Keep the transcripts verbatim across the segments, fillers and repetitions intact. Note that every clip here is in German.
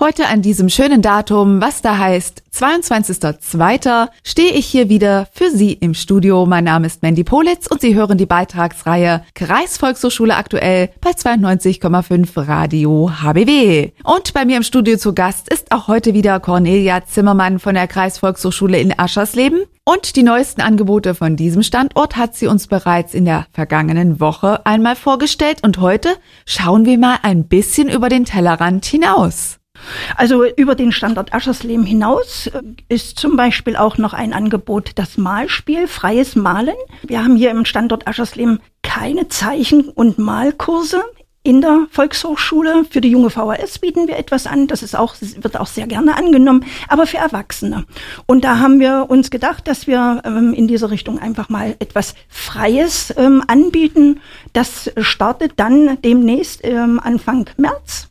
Heute an diesem schönen Datum, was da heißt, zweiundzwanzigster zweiter stehe ich hier wieder für Sie im Studio. Mein Name ist Mandy Politz und Sie hören die Beitragsreihe Kreisvolkshochschule aktuell bei zweiundneunzig Komma fünf Radio H B W. Und bei mir im Studio zu Gast ist auch heute wieder Cornelia Zimmermann von der Kreisvolkshochschule in Aschersleben. Und die neuesten Angebote von diesem Standort hat sie uns bereits in der vergangenen Woche einmal vorgestellt. Und heute schauen wir mal ein bisschen über den Tellerrand hinaus. Also über den Standort Aschersleben hinaus ist zum Beispiel auch noch ein Angebot, das Malspiel, freies Malen. Wir haben hier im Standort Aschersleben keine Zeichen- und Malkurse. In der Volkshochschule für die junge V H S bieten wir etwas an, das ist auch, wird auch sehr gerne angenommen, aber für Erwachsene. Und da haben wir uns gedacht, dass wir ähm, in diese Richtung einfach mal etwas Freies ähm, anbieten. Das startet dann demnächst ähm, Anfang März.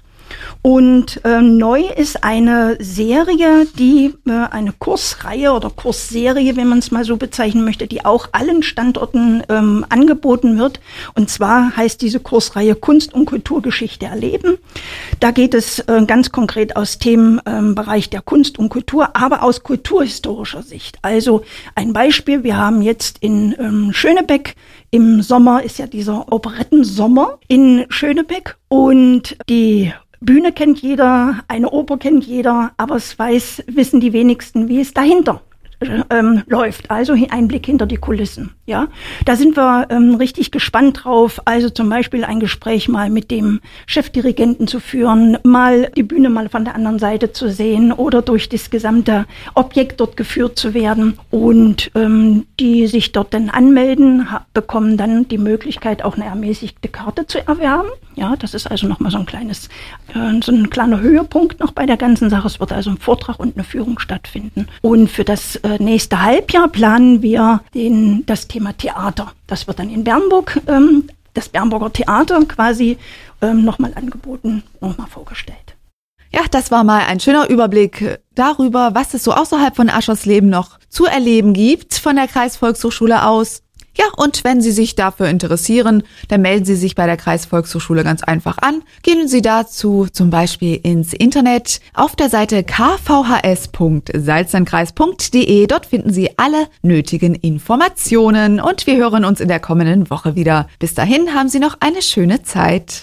Und äh, neu ist eine Serie, die äh, eine Kursreihe oder Kursserie, wenn man es mal so bezeichnen möchte, die auch allen Standorten ähm, angeboten wird. Und zwar heißt diese Kursreihe Kunst- und Kulturgeschichte erleben. Da geht es äh, ganz konkret aus Themenbereich ähm, der Kunst und Kultur, aber aus kulturhistorischer Sicht. Also ein Beispiel, wir haben jetzt in ähm, Schönebeck, im Sommer ist ja dieser Operettensommer in Schönebeck und die Bühne kennt jeder, eine Oper kennt jeder, aber es weiß, wissen die wenigsten, wie es dahinter ähm, läuft. Also ein Blick hinter die Kulissen. Ja, da sind wir ähm, richtig gespannt drauf. Also zum Beispiel ein Gespräch mal mit dem Chefdirigenten zu führen, mal die Bühne mal von der anderen Seite zu sehen oder durch das gesamte Objekt dort geführt zu werden. Und ähm, die sich dort dann anmelden, ha- bekommen dann die Möglichkeit, auch eine ermäßigte Karte zu erwerben. Ja, das ist also nochmal so ein kleines, äh, so ein kleiner Höhepunkt noch bei der ganzen Sache. Es wird also ein Vortrag und eine Führung stattfinden. Und für das äh, nächste Halbjahr planen wir den, das Thema Theater. Das wird dann in Bernburg, ähm, das Bernburger Theater quasi ähm, nochmal angeboten, nochmal vorgestellt. Ja, das war mal ein schöner Überblick darüber, was es so außerhalb von Aschersleben noch zu erleben gibt von der Kreisvolkshochschule aus. Ja, und wenn Sie sich dafür interessieren, dann melden Sie sich bei der Kreisvolkshochschule ganz einfach an. Gehen Sie dazu zum Beispiel ins Internet auf der Seite k v h s punkt salzlandkreis punkt d e. Dort finden Sie alle nötigen Informationen und wir hören uns in der kommenden Woche wieder. Bis dahin haben Sie noch eine schöne Zeit.